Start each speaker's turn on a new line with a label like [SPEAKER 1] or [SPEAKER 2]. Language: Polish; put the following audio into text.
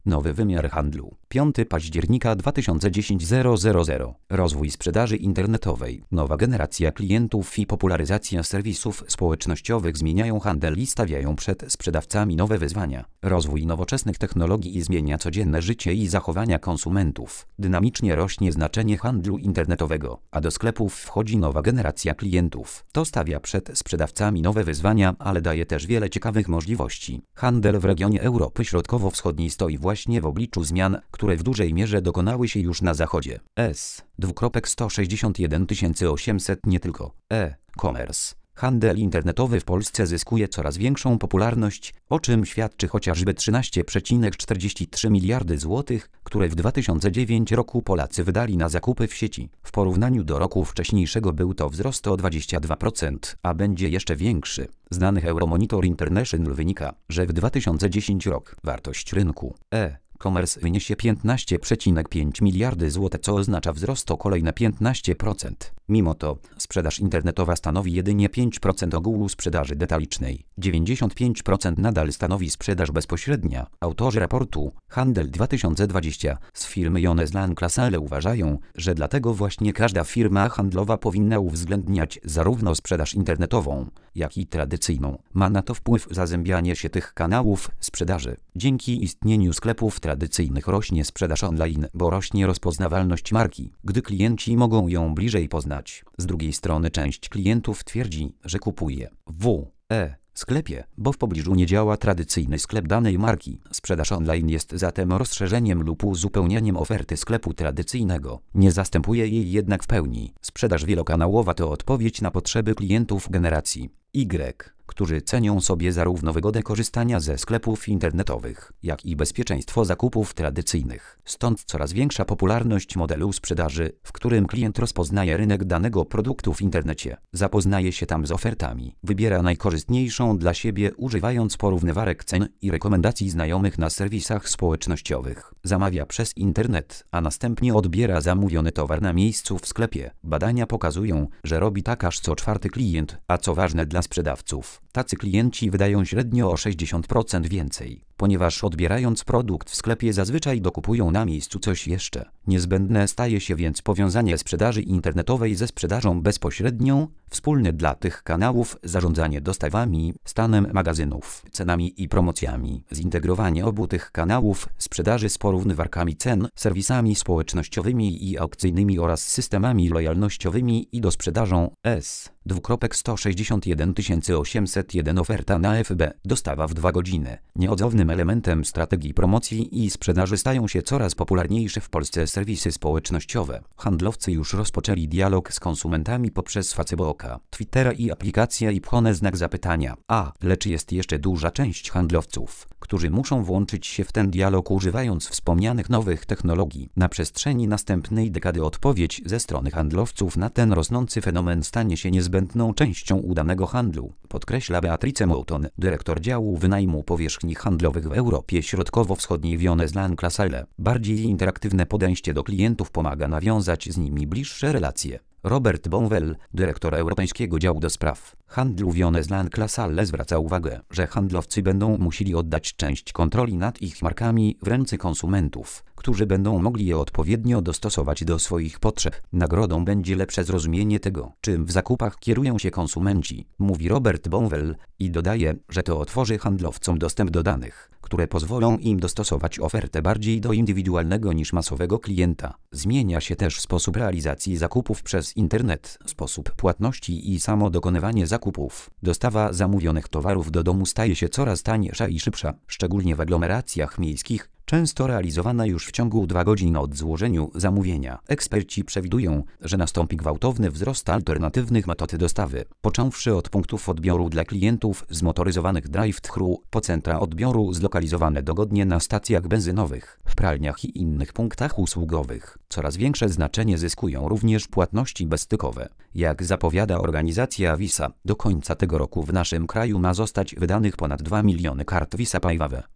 [SPEAKER 1] Nowy wymiar handlu. 5 października 2010 000. Rozwój sprzedaży internetowej. Nowa generacja klientów i popularyzacja serwisów społecznościowych zmieniają handel i stawiają przed sprzedawcami nowe wyzwania. Rozwój nowoczesnych technologii zmienia codzienne życie i zachowania konsumentów. Dynamicznie rośnie znaczenie handlu internetowego, a do sklepów wchodzi nowa generacja klientów. To stawia przed sprzedawcami nowe wyzwania, ale daje też wiele ciekawych możliwości. Handel w regionie Europy Środkowo-Wschodniej stoi właśnie w obliczu zmian, które w dużej mierze dokonały się już na zachodzie. 161 800 nie tylko. E-commerce. Handel internetowy w Polsce zyskuje coraz większą popularność, o czym świadczy chociażby 13,43 miliardy złotych, które w 2009 roku Polacy wydali na zakupy w sieci. W porównaniu do roku wcześniejszego był to wzrost o 22%, a będzie jeszcze większy. Z danych Euromonitor International wynika, że w 2010 roku wartość rynku e-commerce wyniesie 15,5 miliardy złotych, co oznacza wzrost o kolejne 15%. Mimo to sprzedaż internetowa stanowi jedynie 5% ogółu sprzedaży detalicznej. 95% nadal stanowi sprzedaż bezpośrednia. Autorzy raportu Handel 2020 z firmy Jones Lang LaSalle uważają, że dlatego właśnie każda firma handlowa powinna uwzględniać zarówno sprzedaż internetową, jak i tradycyjną. Ma na to wpływ zazębianie się tych kanałów sprzedaży. Dzięki istnieniu sklepów tradycyjnych rośnie sprzedaż online, bo rośnie rozpoznawalność marki, gdy klienci mogą ją bliżej poznać. Z drugiej strony część klientów twierdzi, że kupuje w sklepie, bo w pobliżu nie działa tradycyjny sklep danej marki. Sprzedaż online jest zatem rozszerzeniem lub uzupełnieniem oferty sklepu tradycyjnego. Nie zastępuje jej jednak w pełni. Sprzedaż wielokanałowa to odpowiedź na potrzeby klientów generacji Y, którzy cenią sobie zarówno wygodę korzystania ze sklepów internetowych, jak i bezpieczeństwo zakupów tradycyjnych. Stąd coraz większa popularność modelu sprzedaży, w którym klient rozpoznaje rynek danego produktu w internecie, zapoznaje się tam z ofertami, wybiera najkorzystniejszą dla siebie używając porównywarek cen i rekomendacji znajomych na serwisach społecznościowych. Zamawia przez internet, a następnie odbiera zamówiony towar na miejscu w sklepie. Badania pokazują, że robi tak aż co czwarty klient, a co ważne dla sprzedawców, tacy klienci wydają średnio o 60% więcej, ponieważ odbierając produkt w sklepie zazwyczaj dokupują na miejscu coś jeszcze. Niezbędne staje się więc powiązanie sprzedaży internetowej ze sprzedażą bezpośrednią, wspólne dla tych kanałów zarządzanie dostawami, stanem magazynów, cenami i promocjami, zintegrowanie obu tych kanałów sprzedaży z porównywarkami cen, serwisami społecznościowymi i aukcyjnymi oraz systemami lojalnościowymi i dosprzedażą 161 801 oferta na FB. Dostawa w 2 godziny. Nieodzownym elementem strategii promocji i sprzedaży stają się coraz popularniejsze w Polsce serwisy społecznościowe. Handlowcy już rozpoczęli dialog z konsumentami poprzez Facebooka, Twittera i aplikacje i pchone znak zapytania. Lecz jest jeszcze duża część handlowców, którzy muszą włączyć się w ten dialog używając wspomnianych nowych technologii. Na przestrzeni następnej dekady odpowiedź ze strony handlowców na ten rosnący fenomen stanie się niezbędną częścią udanego handlu, podkreśla Beatrice Mouton, dyrektor działu wynajmu powierzchni handlowych w Europie Środkowo-Wschodniej w Jones Lang LaSalle. Bardziej interaktywne podejście do klientów pomaga nawiązać z nimi bliższe relacje. Robert Bonwell, dyrektor Europejskiego Działu do Spraw Handlu w Jones Lang LaSalle zwraca uwagę, że handlowcy będą musieli oddać część kontroli nad ich markami w ręce konsumentów, którzy będą mogli je odpowiednio dostosować do swoich potrzeb. Nagrodą będzie lepsze zrozumienie tego, czym w zakupach kierują się konsumenci, mówi Robert Bonwell i dodaje, że to otworzy handlowcom dostęp do danych, które pozwolą im dostosować ofertę bardziej do indywidualnego niż masowego klienta. Zmienia się też sposób realizacji zakupów przez internet, sposób płatności i samo dokonywanie zakupów. Dostawa zamówionych towarów do domu staje się coraz tańsza i szybsza, szczególnie w aglomeracjach miejskich, często realizowana już w ciągu 2 godzin od złożeniu zamówienia. Eksperci przewidują, że nastąpi gwałtowny wzrost alternatywnych metod dostawy, począwszy od punktów odbioru dla klientów zmotoryzowanych drive-thru, po centra odbioru zlokalizowane dogodnie na stacjach benzynowych, w pralniach i innych punktach usługowych. Coraz większe znaczenie zyskują również płatności bezstykowe. Jak zapowiada organizacja Visa, do końca tego roku w naszym kraju ma zostać wydanych ponad 2 miliony kart Visa Pay.